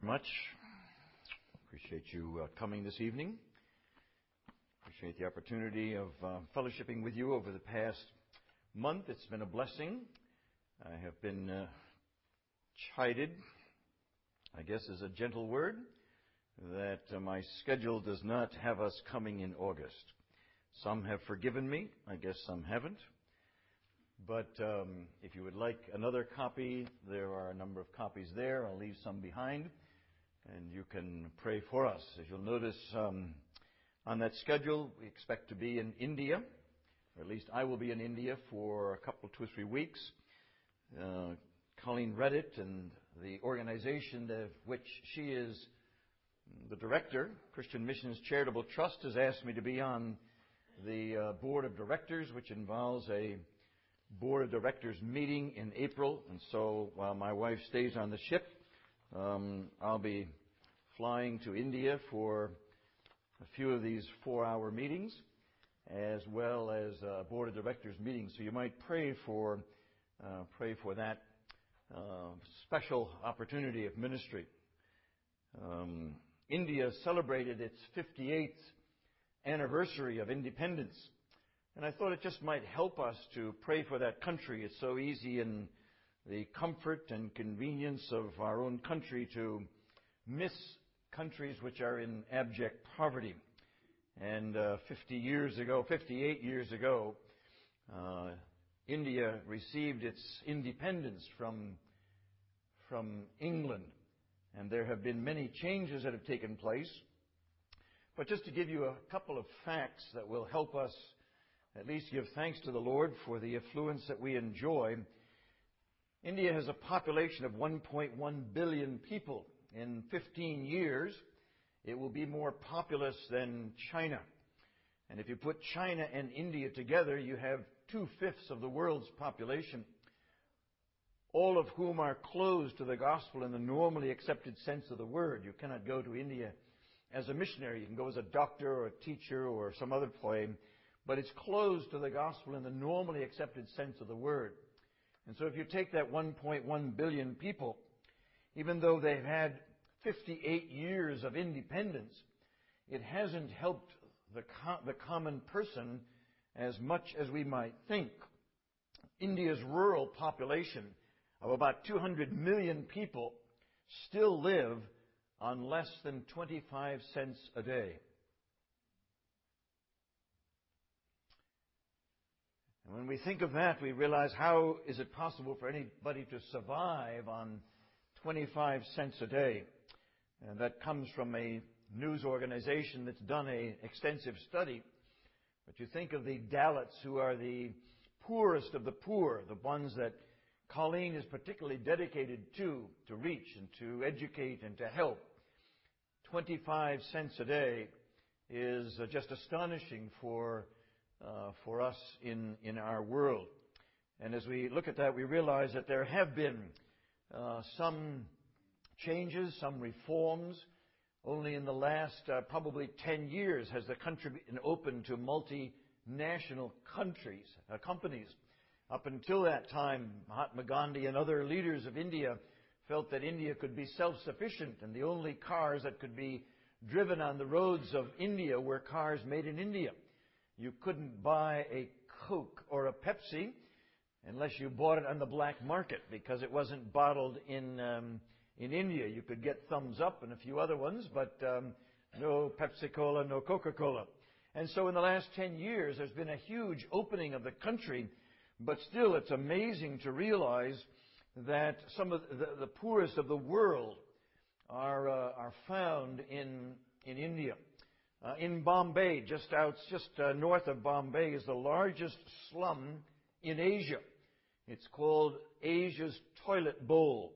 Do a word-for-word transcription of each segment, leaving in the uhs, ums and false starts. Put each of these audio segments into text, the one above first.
Much. Appreciate you uh, coming this evening. Appreciate the opportunity of uh, fellowshipping with you over the past month. It's been a blessing. I have been uh, chided, I guess is a gentle word, that uh, my schedule does not have us coming in August. Some have forgiven me. I guess some haven't. But um, if you would like another copy, there are a number of copies there. I'll leave some behind. And you can pray for us. As you'll notice um, on that schedule, we expect to be in India, or at least I will be in India for a couple, two or three weeks. Uh, Colleen Reddit and the organization of which she is the director, Christian Missions Charitable Trust, has asked me to be on the uh, board of directors, which involves a board of directors meeting in April. And so while my wife stays on the ship, Um, I'll be flying to India for a few of these four-hour meetings, as well as uh, board of directors meetings. So you might pray for uh, pray for that uh, special opportunity of ministry. Um, India celebrated its fifty-eighth anniversary of independence, and I thought it just might help us to pray for that country. It's so easy in the comfort and convenience of our own country to miss countries which are in abject poverty. And uh, fifty years ago, fifty-eight years ago, uh, India received its independence from from England, and there have been many changes that have taken place. But just to give you a couple of facts that will help us at least give thanks to the Lord for the affluence that we enjoy. India has a population of one point one billion people. In fifteen years, it will be more populous than China. And if you put China and India together, you have two-fifths of the world's population, all of whom are closed to the gospel in the normally accepted sense of the word. You cannot go to India as a missionary. You can go as a doctor or a teacher or some other plane, but it's closed to the gospel in the normally accepted sense of the word. And so if you take that one point one billion people, even though they've had fifty-eight years of independence, it hasn't helped the, co- the common person as much as we might think. India's rural population of about two hundred million people still live on less than twenty-five cents a day. And when we think of that, we realize, how is it possible for anybody to survive on twenty-five cents a day? And that comes from a news organization that's done an extensive study. But you think of the Dalits, who are the poorest of the poor, the ones that Colleen is particularly dedicated to, to reach and to educate and to help. twenty-five cents a day is just astonishing for Uh, for us in, in our world. And as we look at that, we realize that there have been uh, some changes, some reforms. Only in the last uh, probably ten years has the country been open to multinational countries, uh, companies. Up until that time, Mahatma Gandhi and other leaders of India felt that India could be self-sufficient, and the only cars that could be driven on the roads of India were cars made in India. You couldn't buy a Coke or a Pepsi unless you bought it on the black market, because it wasn't bottled in um, in India. You could get Thumbs Up and a few other ones, but um, no Pepsi-Cola, no Coca-Cola. And so in the last ten years, there's been a huge opening of the country, but still it's amazing to realize that some of the, the poorest of the world are uh, are found in in India. Uh, in Bombay, just out, just uh, north of Bombay, is the largest slum in Asia. It's called Asia's Toilet Bowl.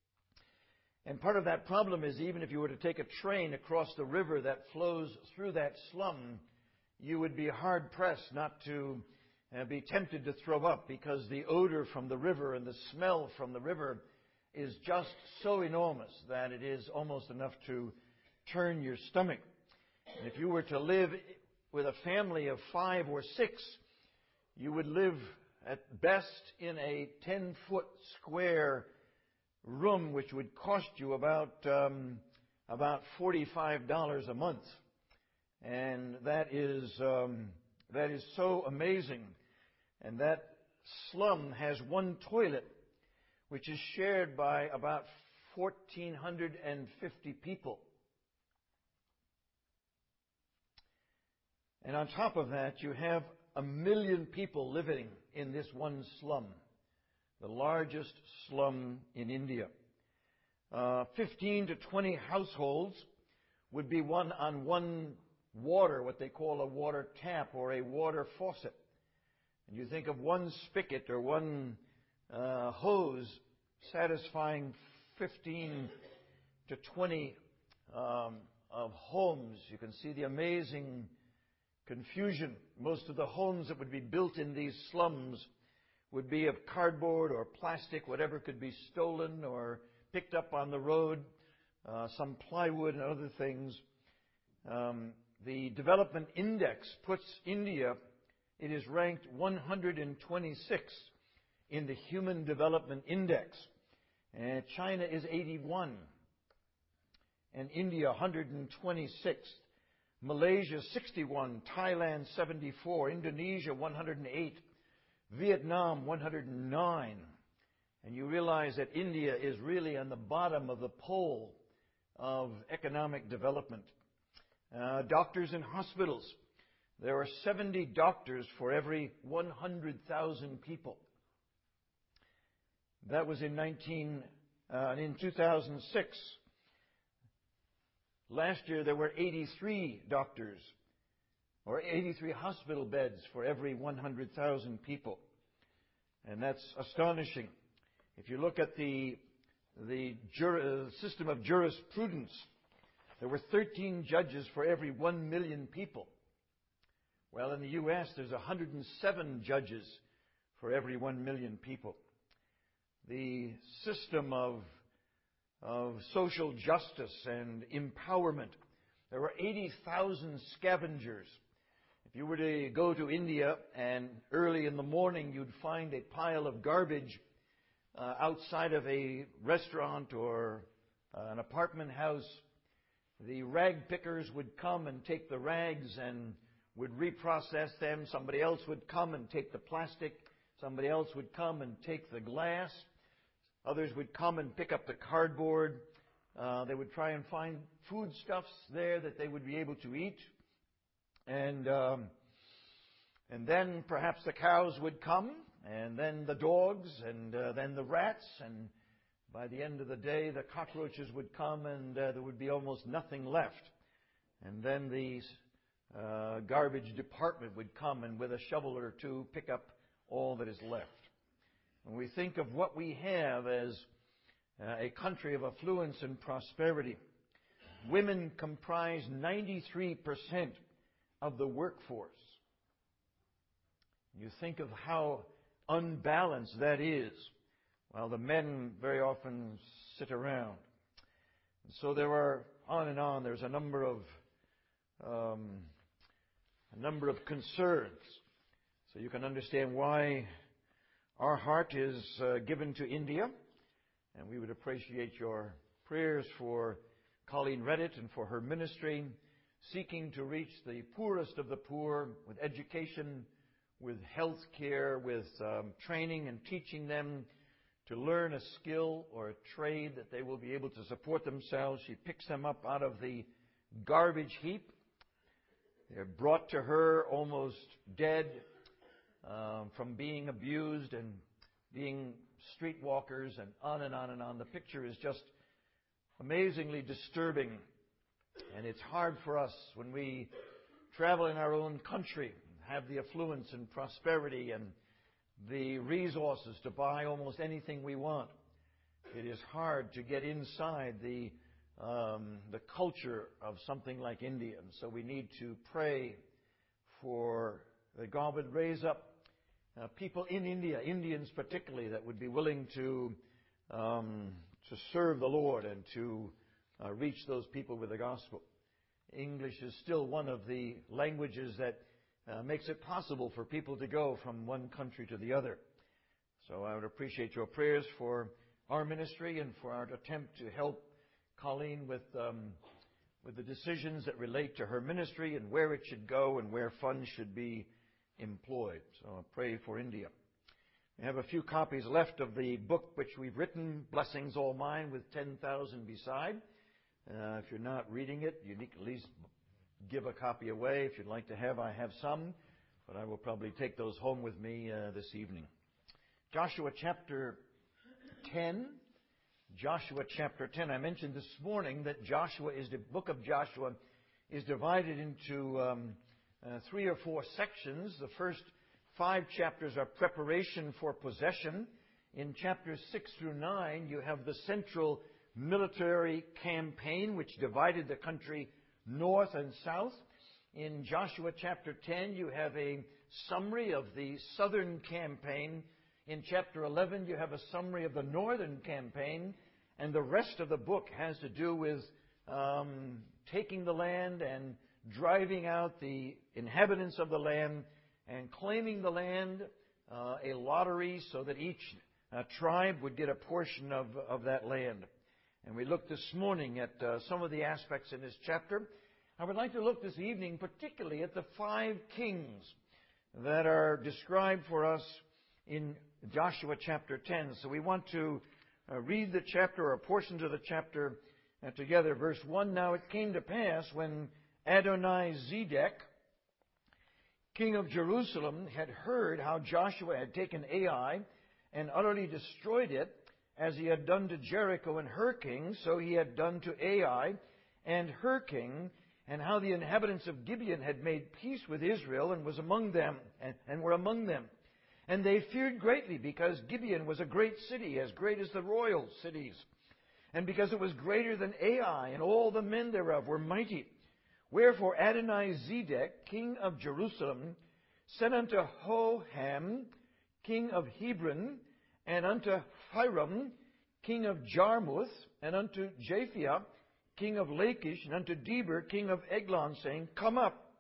And part of that problem is, even if you were to take a train across the river that flows through that slum, you would be hard-pressed not to uh, be tempted to throw up, because the odor from the river and the smell from the river is just so enormous that it is almost enough to turn your stomach. And if you were to live with a family of five or six, you would live at best in a ten-foot square room which would cost you about um, about forty-five dollars a month. And that is um, that is so amazing. And that slum has one toilet, which is shared by about one thousand four hundred fifty people. And on top of that, you have a million people living in this one slum, the largest slum in India. Uh, fifteen to twenty households would be one on one water, what they call a water tap or a water faucet. And you think of one spigot or one uh, hose satisfying fifteen to twenty um, of homes. You can see the amazing confusion. Most of the homes that would be built in these slums would be of cardboard or plastic, whatever could be stolen or picked up on the road, uh, some plywood and other things. Um, the Development Index puts India, it is ranked one hundred twenty-sixth in the Human Development Index. And China is eighty-one. And India one hundred twenty-sixth. Malaysia sixty-one. Thailand seventy-four. Indonesia one hundred eight. Vietnam one hundred nine. And you realize that India is really on the bottom of the pole of economic development. Uh, doctors in hospitals. There are seventy doctors for every one hundred thousand people. That was in nineteen uh, in two thousand six. Last year there were eighty-three doctors, or eighty-three hospital beds for every one hundred thousand people. And that's astonishing. If you look at the the jur- system of jurisprudence, there were thirteen judges for every one million people. Well, in the U S there's one hundred seven judges for every one million people. The system of of social justice and empowerment. There were eighty thousand scavengers. If you were to go to India and early in the morning you'd find a pile of garbage uh, outside of a restaurant or uh, an apartment house, the rag pickers would come and take the rags and would reprocess them. Somebody else would come and take the plastic. Somebody else would come and take the glass. Others would come and pick up the cardboard. Uh, they would try and find foodstuffs there that they would be able to eat. And um, and then perhaps the cows would come, and then the dogs, and uh, then the rats. And by the end of the day, the cockroaches would come, and uh, there would be almost nothing left. And then the uh, garbage department would come and with a shovel or two pick up all that is left. When we think of what we have as uh, a country of affluence and prosperity, women comprise ninety-three percent of the workforce. You think of how unbalanced that is, while the men very often sit around. And so there are, on and on, there's a number of um, a number of concerns. So you can understand why our heart is uh, given to India, and we would appreciate your prayers for Colleen Reddit and for her ministry, seeking to reach the poorest of the poor with education, with health care, with um, training and teaching them to learn a skill or a trade that they will be able to support themselves. She picks them up out of the garbage heap. They're brought to her almost dead, Um, from being abused and being streetwalkers and on and on and on. The picture is just amazingly disturbing. And it's hard for us when we travel in our own country, have the affluence and prosperity and the resources to buy almost anything we want. It is hard to get inside the um, the culture of something like India. And so we need to pray for that God would raise up uh, people in India, Indians particularly, that would be willing to um, to serve the Lord and to uh, reach those people with the gospel. English is still one of the languages that uh, makes it possible for people to go from one country to the other. So I would appreciate your prayers for our ministry and for our attempt to help Colleen with um, with the decisions that relate to her ministry and where it should go and where funds should be employed. So I pray for India. We have a few copies left of the book which we've written, Blessings All Mine, with ten thousand beside. Uh, if you're not reading it, you need to at least give a copy away. If you'd like to have, I have some, but I will probably take those home with me uh, this evening. Joshua chapter ten. Joshua chapter ten. I mentioned this morning that Joshua is the book of Joshua is divided into um, uh, three or four sections. The first five chapters are preparation for possession. In chapters six through nine, you have the central military campaign which divided the country north and south. In Joshua chapter ten, you have a summary of the southern campaign. In chapter eleven, you have a summary of the northern campaign, and the rest of the book has to do with um, taking the land and driving out the inhabitants of the land and claiming the land, uh, a lottery so that each uh, tribe would get a portion of, of that land. And we looked this morning at uh, some of the aspects in this chapter. I would like to look this evening particularly at the five kings that are described for us in Joshua chapter ten. So we want to uh, read the chapter or portions of the chapter uh, together. Verse one, Now it came to pass when Adoni-Zedek, king of Jerusalem, had heard how Joshua had taken Ai and utterly destroyed it, as he had done to Jericho and her king, so he had done to Ai and her king, and how the inhabitants of Gibeon had made peace with Israel and was among them, and, and were among them. And they feared greatly, because Gibeon was a great city, as great as the royal cities, and because it was greater than Ai, and all the men thereof were mighty. Wherefore Adoni-Zedek, king of Jerusalem, sent unto Hoham, king of Hebron, and unto Hiram, king of Jarmuth, and unto Japhia, king of Lachish, and unto Deber, king of Eglon, saying, Come up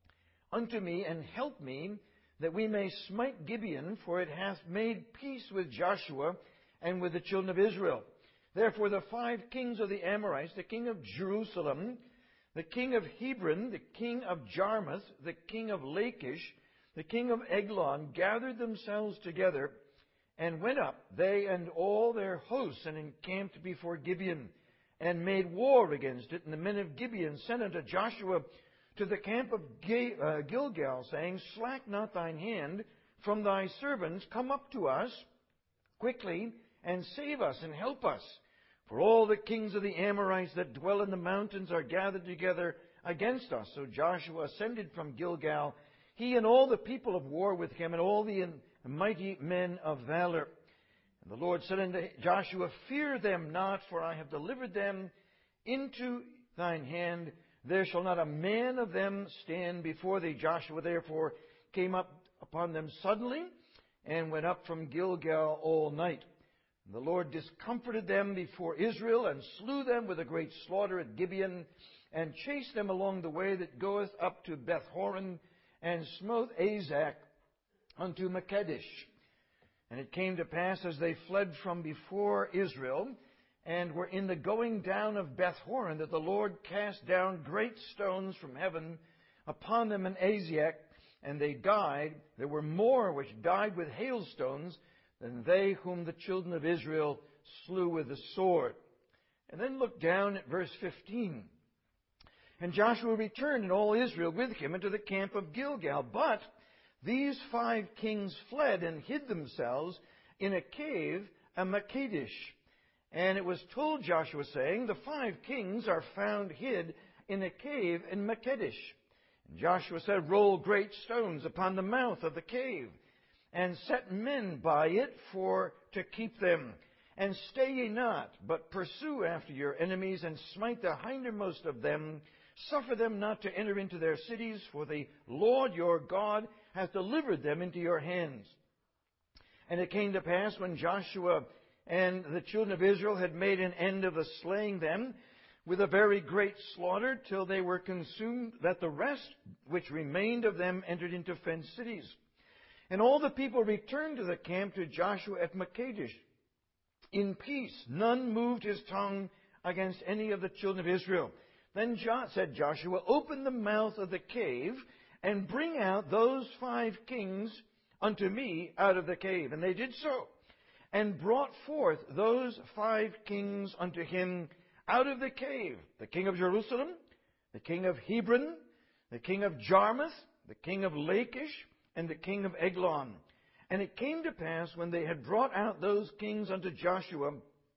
unto me, and help me, that we may smite Gibeon, for it hath made peace with Joshua and with the children of Israel. Therefore the five kings of the Amorites, the king of Jerusalem, the king of Hebron, the king of Jarmuth, the king of Lachish, the king of Eglon, gathered themselves together, and went up, they and all their hosts, and encamped before Gibeon, and made war against it. And the men of Gibeon sent unto Joshua to the camp of Gilgal, saying, Slack not thine hand from thy servants, come up to us quickly, and save us, and help us. For all the kings of the Amorites that dwell in the mountains are gathered together against us. So Joshua ascended from Gilgal, he and all the people of war with him, and all the mighty men of valor. And the Lord said unto Joshua, Fear them not, for I have delivered them into thine hand. There shall not a man of them stand before thee. Joshua therefore came up upon them suddenly, and went up from Gilgal all night. And the Lord discomforted them before Israel, and slew them with a great slaughter at Gibeon, and chased them along the way that goeth up to Beth-horon, and smote Azek unto Makkedesh. And it came to pass, as they fled from before Israel, and were in the going down of Beth-horon, that the Lord cast down great stones from heaven upon them in Azek, and they died. There were more which died with hailstones than they whom the children of Israel slew with the sword. And then look down at verse fifteen. And Joshua returned, and all Israel with him, into the camp of Gilgal. But these five kings fled and hid themselves in a cave at Makkedesh. And it was told Joshua, saying, The five kings are found hid in a cave in Makkedesh. And Joshua said, Roll great stones upon the mouth of the cave, and set men by it for to keep them. And stay ye not, but pursue after your enemies, and smite the hindermost of them. Suffer them not to enter into their cities, for the Lord your God hath delivered them into your hands. And it came to pass, when Joshua and the children of Israel had made an end of the slaying them with a very great slaughter, till they were consumed, that the rest which remained of them entered into fenced cities. And all the people returned to the camp to Joshua at Makkedesh. in peace. None moved his tongue against any of the children of Israel. Then Jo- said Joshua, open the mouth of the cave and bring out those five kings unto me out of the cave. And they did so, and brought forth those five kings unto him out of the cave. The king of Jerusalem, the king of Hebron, the king of Jarmuth, the king of Lachish, and the king of Eglon. And it came to pass, when they had brought out those kings unto Joshua,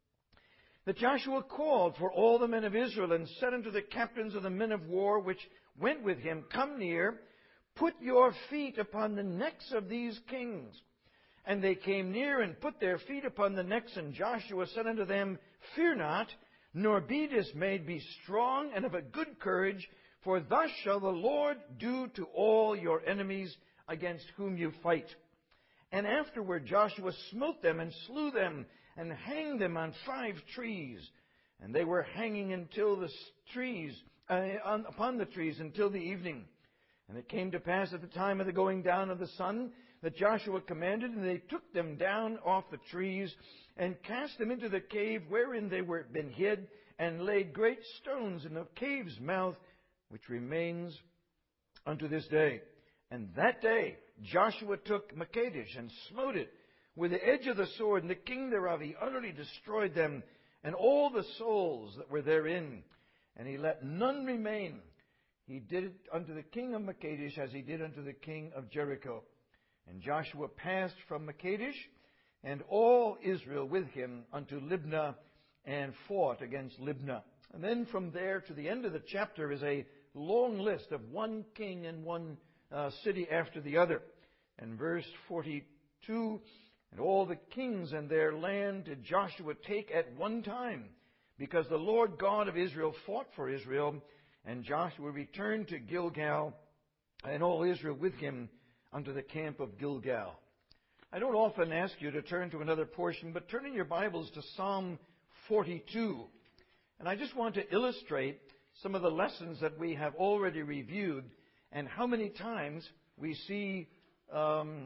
that Joshua called for all the men of Israel, and said unto the captains of the men of war which went with him, come near, put your feet upon the necks of these kings. And they came near, and put their feet upon the necks. And Joshua said unto them, fear not, nor be dismayed, be strong and of a good courage, for thus shall the Lord do to all your enemies against whom you fight. And afterward Joshua smote them, and slew them, and hanged them on five trees. And they were hanging until the trees, uh, on, upon the trees until the evening. And it came to pass at the time of the going down of the sun, that Joshua commanded, and they took them down off the trees, and cast them into the cave wherein they were been hid, and laid great stones in the cave's mouth, which remains unto this day. And that day Joshua took Makkedesh, and smote it with the edge of the sword, and the king thereof he utterly destroyed them, and all the souls that were therein, and he let none remain. He did it unto the king of Makkedesh as he did unto the king of Jericho. And Joshua passed from Makkedesh, and all Israel with him, unto Libnah, and fought against Libnah. And then from there to the end of the chapter is a long list of one king and one uh, city after the other. And verse forty-two, and all the kings and their land did Joshua take at one time, because the Lord God of Israel fought for Israel. And Joshua returned to Gilgal, and all Israel with him, unto the camp of Gilgal. I don't often ask you to turn to another portion, but turn in your Bibles to Psalm forty-two. And I just want to illustrate some of the lessons that we have already reviewed, and how many times we see, um,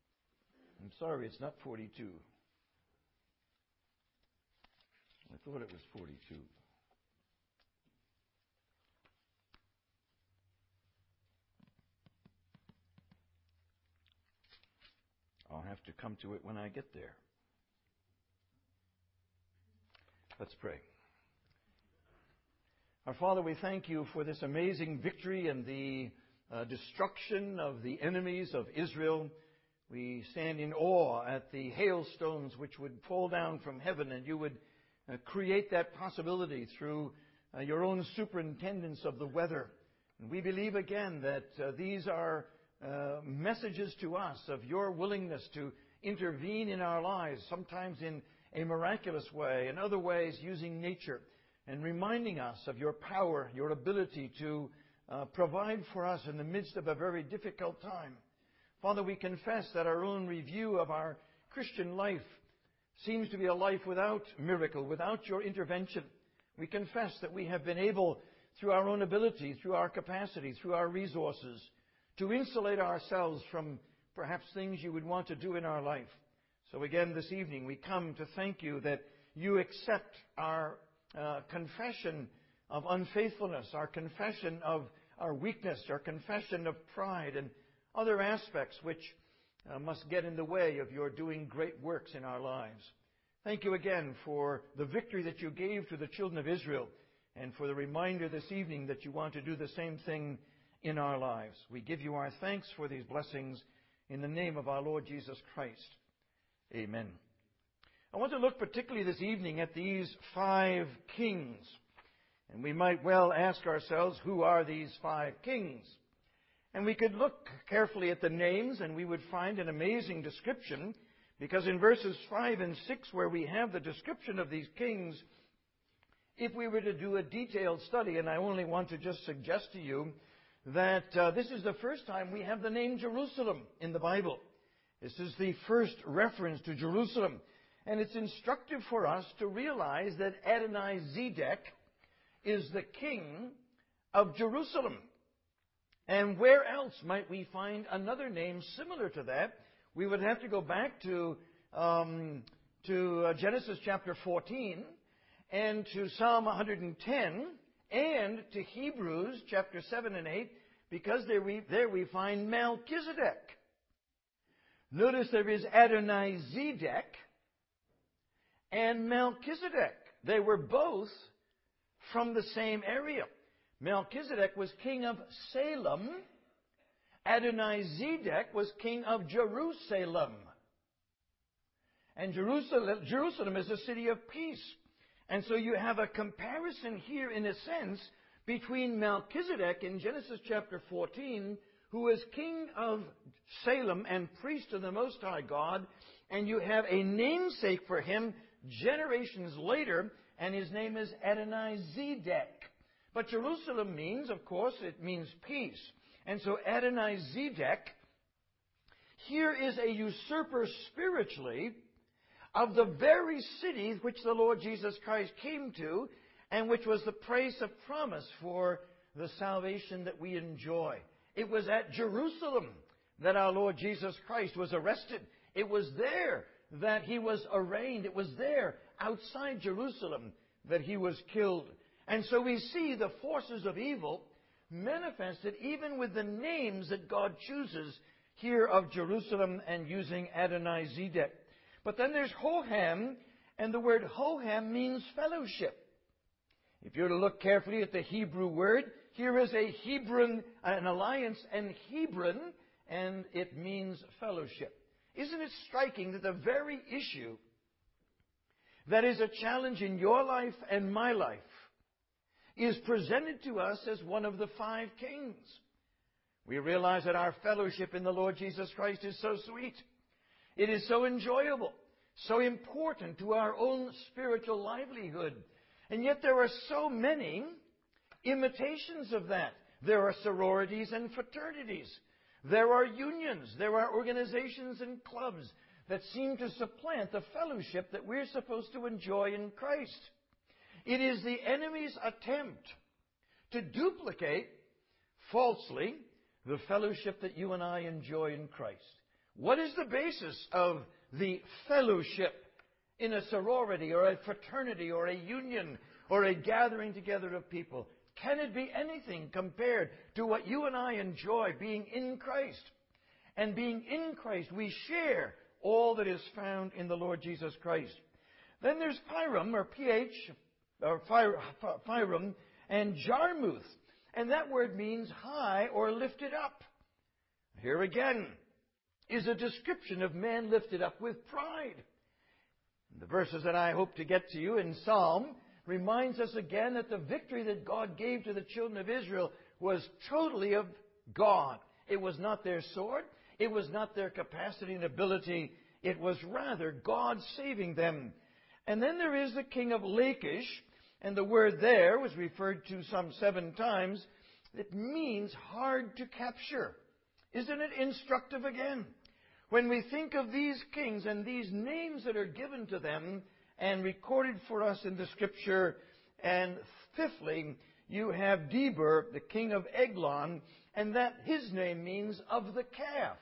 I'm sorry, it's not forty-two. I thought it was forty-two. I'll have to come to it when I get there. Let's pray. Our Father, we thank you for this amazing victory and the uh, destruction of the enemies of Israel. We stand in awe at the hailstones which would fall down from heaven, and you would uh, create that possibility through uh, your own superintendence of the weather. And we believe again that uh, these are Uh, messages to us of your willingness to intervene in our lives, sometimes in a miraculous way, in other ways using nature, and reminding us of your power, your ability to uh, provide for us in the midst of a very difficult time. Father, we confess that our own review of our Christian life seems to be a life without miracle, without your intervention. We confess that we have been able, through our own ability, through our capacity, through our resources, to insulate ourselves from perhaps things you would want to do in our life. So again, this evening, we come to thank you that you accept our uh, confession of unfaithfulness, our confession of our weakness, our confession of pride, and other aspects which uh, must get in the way of your doing great works in our lives. Thank you again for the victory that you gave to the children of Israel, and for the reminder this evening that you want to do the same thing in our lives. We give you our thanks for these blessings in the name of our Lord Jesus Christ. Amen. I want to look particularly this evening at these five kings. And we might well ask ourselves, who are these five kings? And we could look carefully at the names, and we would find an amazing description, because in verses five and six, where we have the description of these kings, if we were to do a detailed study, and I only want to just suggest to you that uh, this is the first time we have the name Jerusalem in the Bible. This is the first reference to Jerusalem. And it's instructive for us to realize that Adonai-Zedek is the king of Jerusalem. And where else might we find another name similar to that? We would have to go back to um, to uh, Genesis chapter fourteen, and to Psalm one hundred ten, and to Hebrews chapter seven and eight, because there we, there we find Melchizedek. Notice there is Adonai-Zedek and Melchizedek. They were both from the same area. Melchizedek was king of Salem. Adonai-Zedek was king of Jerusalem. And Jerusalem, Jerusalem is a city of peace. And so you have a comparison here, in a sense, between Melchizedek in Genesis chapter fourteen, who was king of Salem and priest of the Most High God, and you have a namesake for him generations later, and his name is Adonai-Zedek. But Jerusalem means, of course, it means peace. And so Adonai-Zedek here is a usurper spiritually of the very city which the Lord Jesus Christ came to, and which was the place of promise for the salvation that we enjoy. It was at Jerusalem that our Lord Jesus Christ was arrested. It was there that he was arraigned. It was there, outside Jerusalem, that he was killed. And so we see the forces of evil manifested even with the names that God chooses here of Jerusalem and using Adonai-Zedek. But then there's Hoham, and the word Hoham means fellowship. If you're to look carefully at the Hebrew word, here is a Hebron, an alliance, and Hebron, and it means fellowship. Isn't it striking that the very issue that is a challenge in your life and my life is presented to us as one of the five kings? We realize that our fellowship in the Lord Jesus Christ is so sweet. It is so enjoyable, so important to our own spiritual livelihood. And yet there are so many imitations of that. There are sororities and fraternities. There are unions. There are organizations and clubs that seem to supplant the fellowship that we're supposed to enjoy in Christ. It is the enemy's attempt to duplicate falsely the fellowship that you and I enjoy in Christ. What is the basis of the fellowship in a sorority or a fraternity or a union or a gathering together of people? Can it be anything compared to what you and I enjoy being in Christ? And being in Christ, we share all that is found in the Lord Jesus Christ. Then there's Piram, or P H, or Piram, and Jarmuth. And that word means high or lifted up. Here again is a description of man lifted up with pride. The verses that I hope to get to you in Psalm reminds us again that the victory that God gave to the children of Israel was totally of God. It was not their sword. It was not their capacity and ability. It was rather God saving them. And then there is the king of Lachish, and the word there was referred to some seven times. It means hard to capture. Isn't it instructive again? When we think of these kings and these names that are given to them and recorded for us in the Scripture, and fifthly, you have Deber, the king of Eglon, and that his name means of the calf.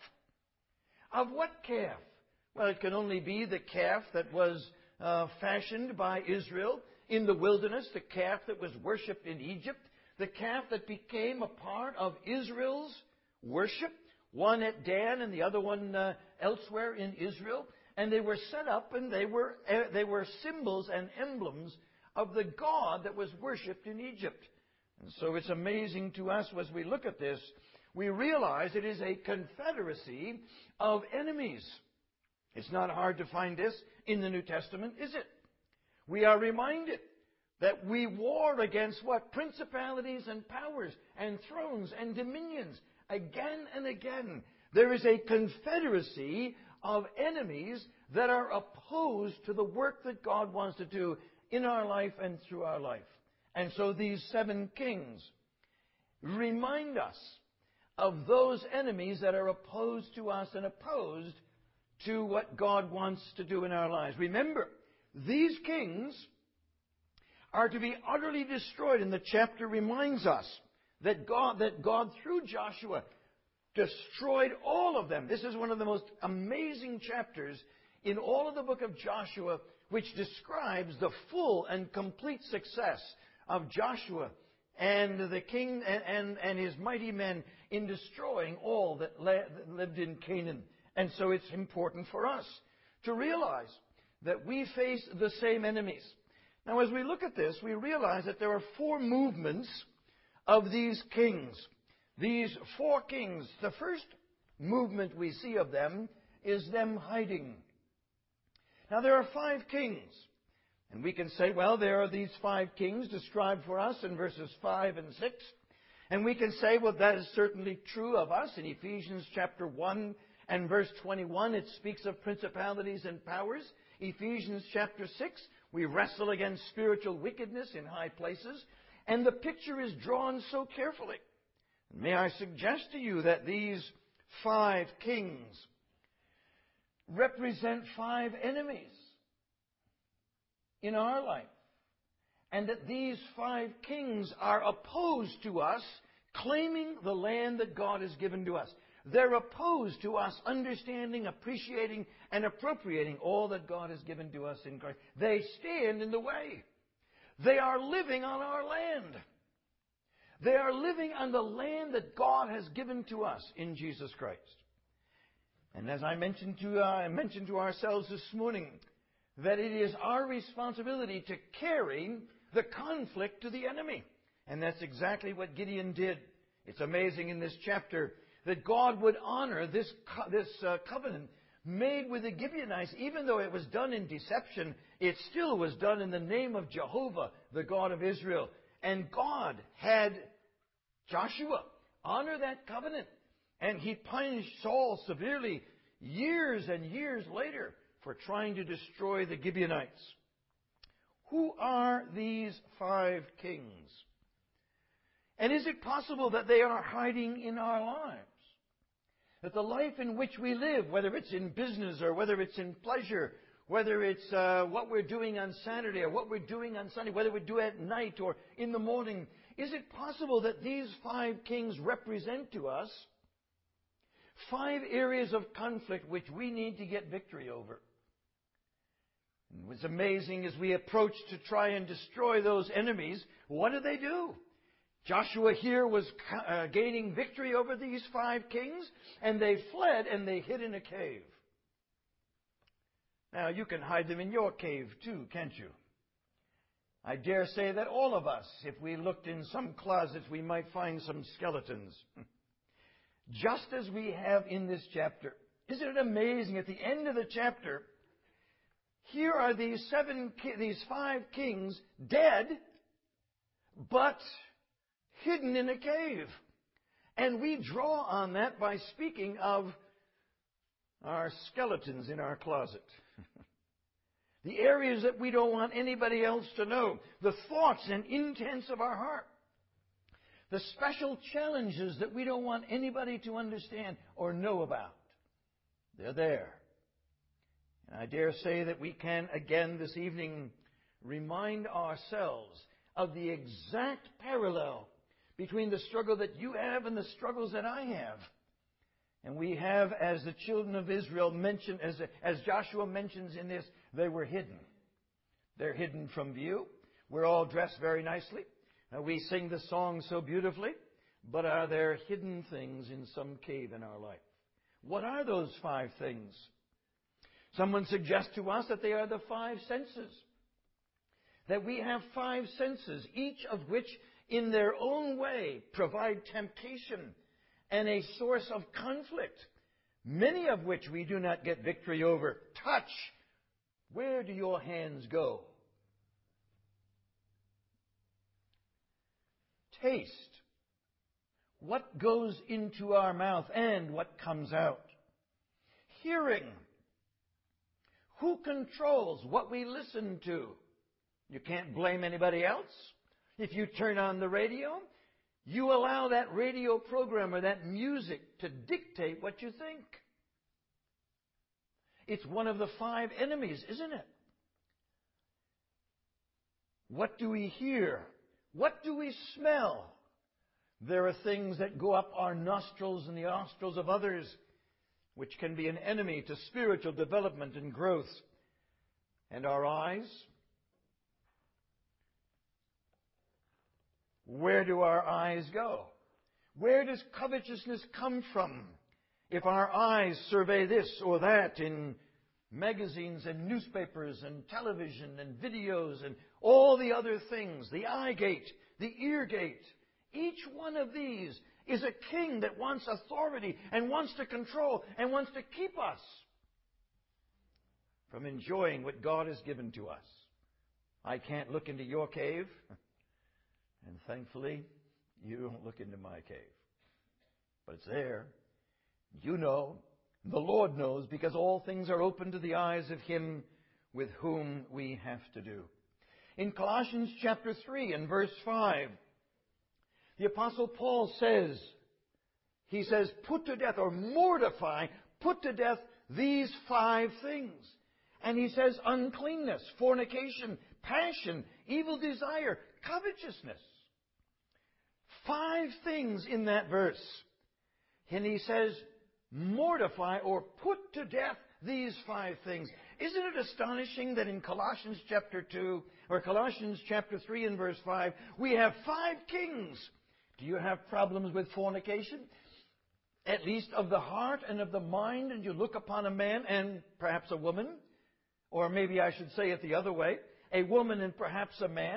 Of what calf? Well, it can only be the calf that was uh, fashioned by Israel in the wilderness, the calf that was worshipped in Egypt, the calf that became a part of Israel's worship, one at Dan and the other one uh, elsewhere in Israel. And they were set up, and they were, uh, they were symbols and emblems of the God that was worshipped in Egypt. And so it's amazing to us as we look at this, we realize it is a confederacy of enemies. It's not hard to find this in the New Testament, is it? We are reminded that we war against what? Principalities and powers and thrones and dominions. Again and again, there is a confederacy of enemies that are opposed to the work that God wants to do in our life and through our life. And so these seven kings remind us of those enemies that are opposed to us and opposed to what God wants to do in our lives. Remember, these kings are to be utterly destroyed, and the chapter reminds us that God, that God through Joshua destroyed all of them. This is one of the most amazing chapters in all of the book of Joshua which describes the full and complete success of Joshua and the king and, and, and his mighty men in destroying all that, la- that lived in Canaan. And so it's important for us to realize that we face the same enemies. Now, as we look at this, we realize that there are four movements of these kings. These four kings, the first movement we see of them is them hiding. Now, there are five kings. And we can say, well, there are these five kings described for us in verses five and six. And we can say, well, that is certainly true of us. In Ephesians chapter one and verse twenty-one, it speaks of principalities and powers. Ephesians chapter six, we wrestle against spiritual wickedness in high places. And the picture is drawn so carefully. May I suggest to you that these five kings represent five enemies in our life. And that these five kings are opposed to us claiming the land that God has given to us. They're opposed to us understanding, appreciating, and appropriating all that God has given to us in Christ. They stand in the way. They are living on our land. They are living on the land that God has given to us in Jesus Christ. And as I mentioned to, uh, I mentioned to ourselves this morning, that it is our responsibility to carry the conflict to the enemy. And that's exactly what Gideon did. It's amazing in this chapter that God would honor this, co- this uh, covenant made with the Gibeonites. Even though it was done in deception, it still was done in the name of Jehovah, the God of Israel. And God had Joshua honor that covenant. And he punished Saul severely years and years later for trying to destroy the Gibeonites. Who are these five kings? And is it possible that they are hiding in our lives? That the life in which we live, whether it's in business or whether it's in pleasure, whether it's uh, what we're doing on Saturday or what we're doing on Sunday, whether we do it at night or in the morning, is it possible that these five kings represent to us five areas of conflict which we need to get victory over? And what's amazing as we approach to try and destroy those enemies, what did they do? Joshua here was uh, gaining victory over these five kings, and they fled and they hid in a cave. Now, you can hide them in your cave too, can't you? I dare say that all of us, if we looked in some closets, we might find some skeletons. Just as we have in this chapter. Isn't it amazing? At the end of the chapter, here are these seven, these five kings dead, but hidden in a cave. And we draw on that by speaking of our skeletons in our closet. The areas that we don't want anybody else to know. The thoughts and intents of our heart. The special challenges that we don't want anybody to understand or know about. They're there. And I dare say that we can again this evening remind ourselves of the exact parallel between the struggle that you have and the struggles that I have. And we have, as the children of Israel mentioned, as, as Joshua mentions in this, they were hidden. They're hidden from view. We're all dressed very nicely. Uh, we sing the song so beautifully. But are there hidden things in some cave in our life? What are those five things? Someone suggests to us that they are the five senses. That we have five senses, each of which in their own way provide temptation and a source of conflict, many of which we do not get victory over. Touch. Where do your hands go? Taste. What goes into our mouth and what comes out? Hearing. Who controls what we listen to? You can't blame anybody else. If you turn on the radio, you allow that radio program or that music to dictate what you think. It's one of the five enemies, isn't it? What do we hear? What do we smell? There are things that go up our nostrils and the nostrils of others which can be an enemy to spiritual development and growth. And our eyes, where do our eyes go? Where does covetousness come from? If our eyes survey this or that in magazines and newspapers and television and videos and all the other things, the eye gate, the ear gate, each one of these is a king that wants authority and wants to control and wants to keep us from enjoying what God has given to us. I can't look into your cave, and thankfully, you don't look into my cave. But it's there. You know, the Lord knows, because all things are open to the eyes of Him with whom we have to do. In Colossians chapter three and verse five, the Apostle Paul says, he says, put to death or mortify, put to death these five things. And he says uncleanness, fornication, passion, evil desire, covetousness. Five things in that verse. And he says, mortify or put to death these five things. Isn't it astonishing that in Colossians chapter two, or Colossians chapter three and verse five, we have five kings? Do you have problems with fornication? At least of the heart and of the mind, and you look upon a man and perhaps a woman, or maybe I should say it the other way, a woman and perhaps a man.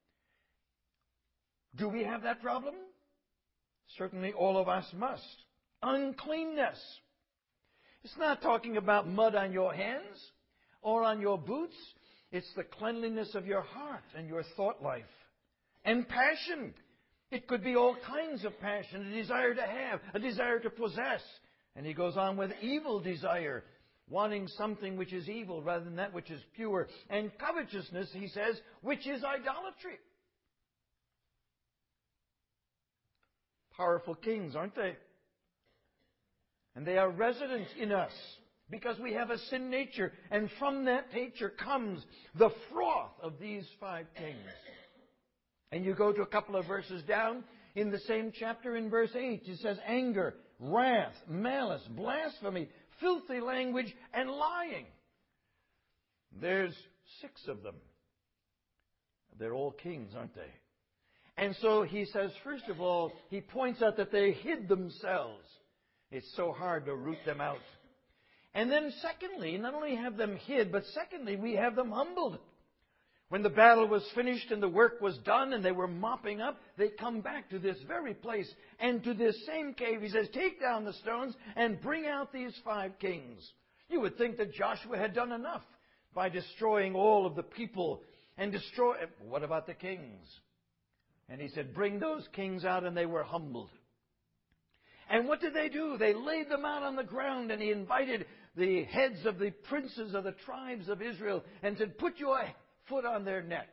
Do we have that problem? Certainly all of us must. Uncleanness. It's not talking about mud on your hands or on your boots. It's the cleanliness of your heart and your thought life. And passion. It could be all kinds of passion, a desire to have, a desire to possess. And he goes on with evil desire, wanting something which is evil rather than that which is pure. And covetousness, he says, which is idolatry. Powerful kings, aren't they? And they are resident in us because we have a sin nature. And from that nature comes the froth of these five kings. And you go to a couple of verses down in the same chapter in verse eight. It says anger, wrath, malice, blasphemy, filthy language, and lying. There's six of them. They're all kings, aren't they? And so he says, first of all, he points out that they hid themselves. It's so hard to root them out. And then secondly, not only have them hid, but secondly, we have them humbled. When the battle was finished and the work was done and they were mopping up, they come back to this very place and to this same cave. He says, take down the stones and bring out these five kings. You would think that Joshua had done enough by destroying all of the people and destroy... What about the kings? And he said, bring those kings out, and they were humbled. And what did they do? They laid them out on the ground, and he invited the heads of the princes of the tribes of Israel and said, put your foot on their neck.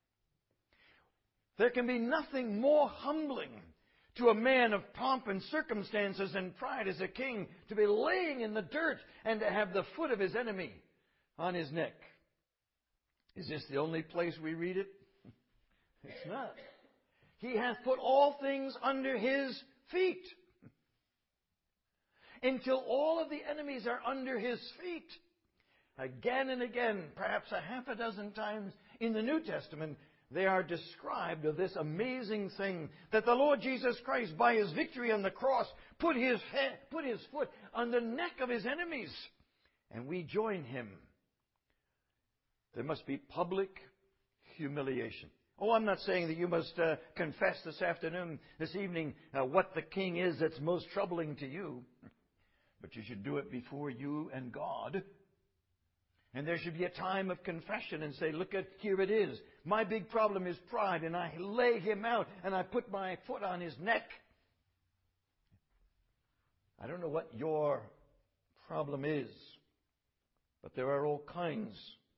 There can be nothing more humbling to a man of pomp and circumstances and pride as a king to be laying in the dirt and to have the foot of his enemy on his neck. Is this the only place we read it? It's not. He hath put all things under his feet. Until all of the enemies are under his feet. Again and again, perhaps a half a dozen times in the New Testament, they are described of this amazing thing that the Lord Jesus Christ, by his victory on the cross, put his head, put his foot on the neck of his enemies. And we join him. There must be public humiliation. Oh, I'm not saying that you must uh, confess this afternoon, this evening, uh, what the king is that's most troubling to you. But you should do it before you and God. And there should be a time of confession and say, look, at here it is. My big problem is pride, and I lay him out, and I put my foot on his neck. I don't know what your problem is, but there are all kinds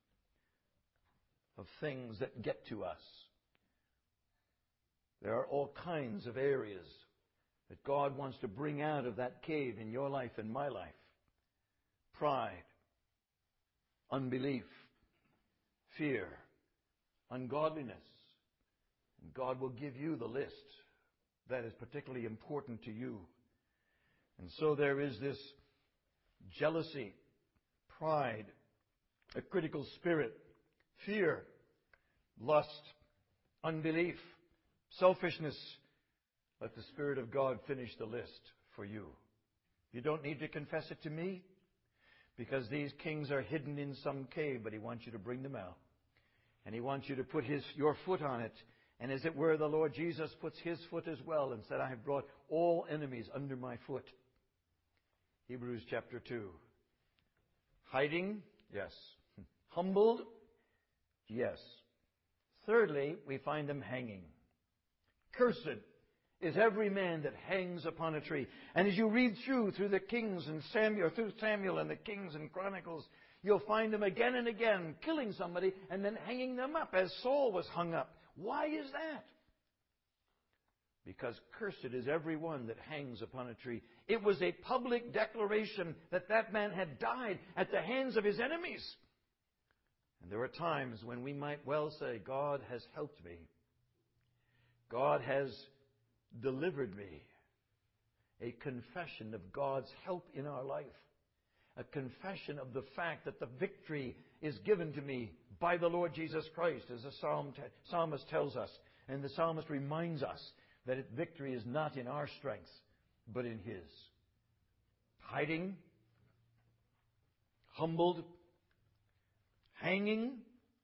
of things that get to us. There are all kinds of areas that God wants to bring out of that cave in your life and my life. Pride, unbelief, fear, ungodliness. And God will give you the list that is particularly important to you. And so there is this jealousy, pride, a critical spirit, fear, lust, unbelief, selfishness. Let the Spirit of God finish the list for you. You don't need to confess it to me, because these kings are hidden in some cave, but He wants you to bring them out. And He wants you to put his, your foot on it. And as it were, the Lord Jesus puts His foot as well and said, I have brought all enemies under my foot. Hebrews chapter two. Hiding? Yes. Humbled? Yes. Thirdly, we find them hanging. Cursed is every man that hangs upon a tree. And as you read through, through the Kings and Samuel, through Samuel and the Kings and Chronicles, you'll find them again and again killing somebody and then hanging them up, as Saul was hung up. Why is that? Because cursed is every one that hangs upon a tree. It was a public declaration that that man had died at the hands of his enemies. And there are times when we might well say, God has helped me. God has delivered me. A confession of God's help in our life. A confession of the fact that the victory is given to me by the Lord Jesus Christ, as the psalm t- psalmist tells us. And the psalmist reminds us that it, victory is not in our strength, but in His. Hiding, humbled, hanging,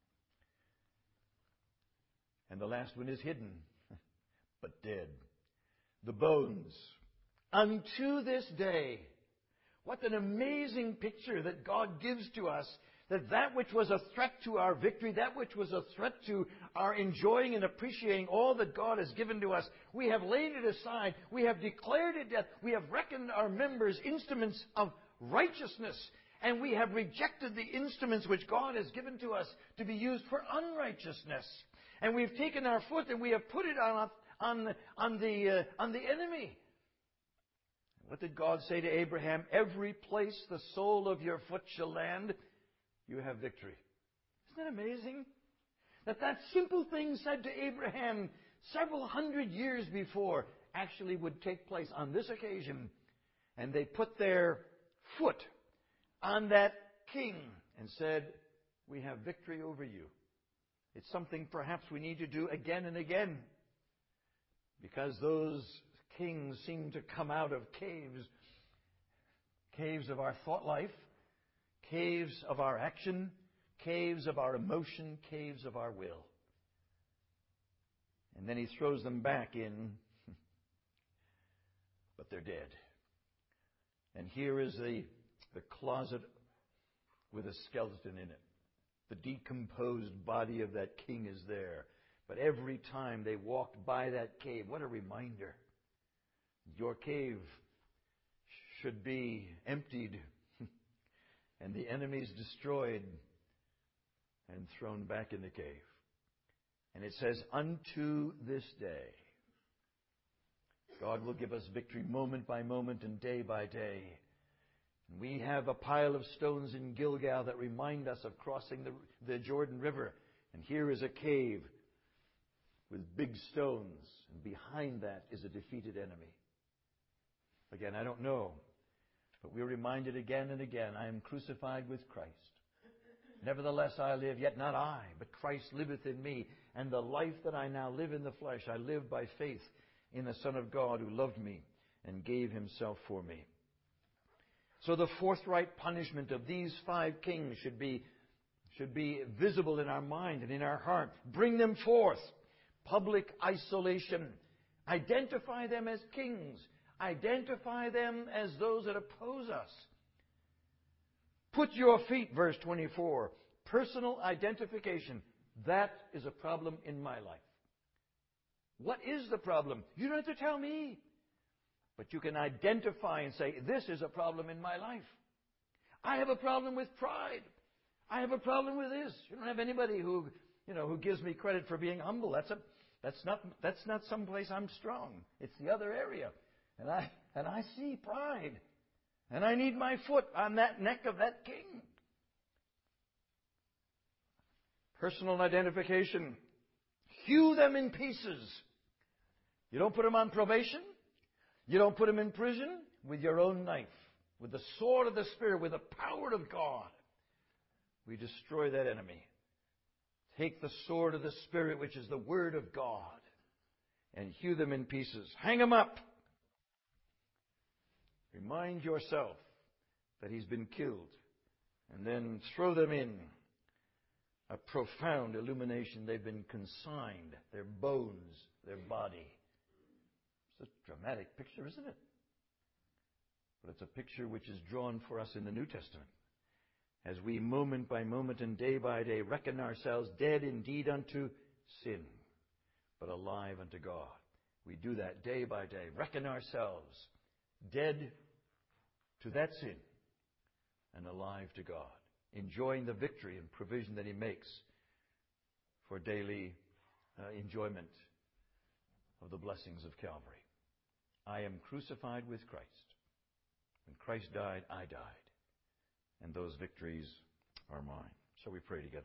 and the last one is hidden, but dead. The bones. Unto this day. What an amazing picture that God gives to us, that that which was a threat to our victory, that which was a threat to our enjoying and appreciating all that God has given to us, we have laid it aside, we have declared it dead, we have reckoned our members instruments of righteousness, and we have rejected the instruments which God has given to us to be used for unrighteousness. And we've taken our foot and we have put it on, on, on, the, uh, on the enemy. What did God say to Abraham? Every place the sole of your foot shall land, you have victory. Isn't that amazing? That that simple thing said to Abraham several hundred years before actually would take place on this occasion. And they put their foot on that king and said, we have victory over you. It's something perhaps we need to do again and again. Because those kings seem to come out of caves. Caves of our thought life. Caves of our action. Caves of our emotion. Caves of our will. And then He throws them back in. But they're dead. And here is the, the closet with a skeleton in it. The decomposed body of that king is there. But every time they walked by that cave, what a reminder. Your cave should be emptied and the enemies destroyed and thrown back in the cave. And it says, unto this day. God will give us victory moment by moment and day by day. And we have a pile of stones in Gilgal that remind us of crossing the, the Jordan River. And here is a cave with big stones. And behind that is a defeated enemy. Again, I don't know. But we're reminded again and again, I am crucified with Christ. Nevertheless I live, yet not I, but Christ liveth in me. And the life that I now live in the flesh, I live by faith in the Son of God who loved me and gave Himself for me. So the forthright punishment of these five kings should be, should be visible in our mind and in our heart. Bring them forth. Public isolation. Identify them as kings. Identify them as those that oppose us. Put your feet, verse twenty-four. Personal identification. That is a problem in my life. What is the problem? You don't have to tell me. But you can identify and say, this is a problem in my life. I have a problem with pride. I have a problem with this. You don't have anybody who, you know, who gives me credit for being humble. That's a, that's not, that's not someplace I'm strong. It's the other area. And I, and I see pride. And I need my foot on that neck of that king. Personal identification. Hew them in pieces. You don't put them on probation. You don't put them in prison with your own knife. with the sword of the Spirit, with the power of God, we destroy that enemy. Take the sword of the Spirit, which is the Word of God, and hew them in pieces. Hang them up. Remind yourself that He's been killed, and then throw them in a profound illumination. They've been consigned, their bones, their body. It's a dramatic picture, isn't it? But it's a picture which is drawn for us in the New Testament, as we moment by moment and day by day reckon ourselves dead indeed unto sin, but alive unto God. We do that day by day, reckon ourselves dead to that sin and alive to God, enjoying the victory and provision that He makes for daily uh, enjoyment of the blessings of Calvary. I am crucified with Christ. When Christ died, I died. And those victories are mine. Shall we pray together?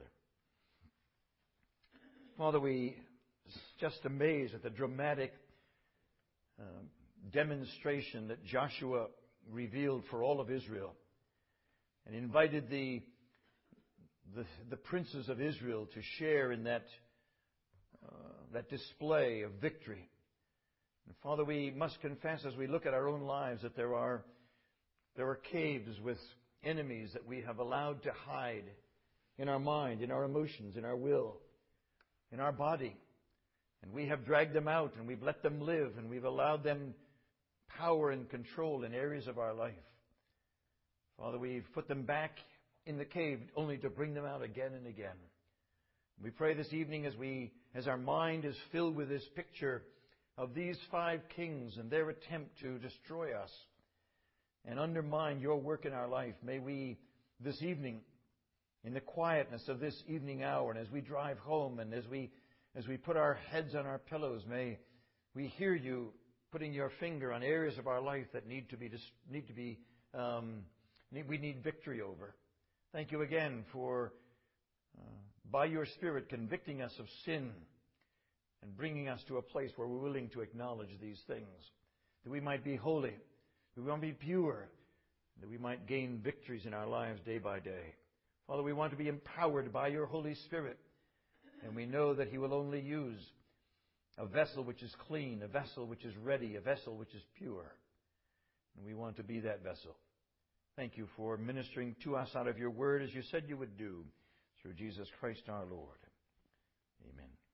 Father, we just amazed at the dramatic uh, demonstration that Joshua revealed for all of Israel, and invited the, the, the princes of Israel to share in that, uh, that display of victory. And Father, we must confess as we look at our own lives that there are, there are caves with enemies that we have allowed to hide in our mind, in our emotions, in our will, in our body. And we have dragged them out, and we've let them live, and we've allowed them power and control in areas of our life. Father, we've put them back in the cave only to bring them out again and again. We pray this evening as we, as our mind is filled with this picture of these five kings and their attempt to destroy us and undermine your work in our life, may we this evening, in the quietness of this evening hour, and as we drive home and as we as we put our heads on our pillows, may we hear you putting your finger on areas of our life that need to be need to be um, need, we need victory over. Thank you again for uh, by your Spirit convicting us of sin and bringing us to a place where we're willing to acknowledge these things, that we might be holy, that we might be pure, that we might gain victories in our lives day by day. Father, we want to be empowered by your Holy Spirit, and we know that He will only use a vessel which is clean, a vessel which is ready, a vessel which is pure. And we want to be that vessel. Thank you for ministering to us out of your word as you said you would do, through Jesus Christ our Lord. Amen.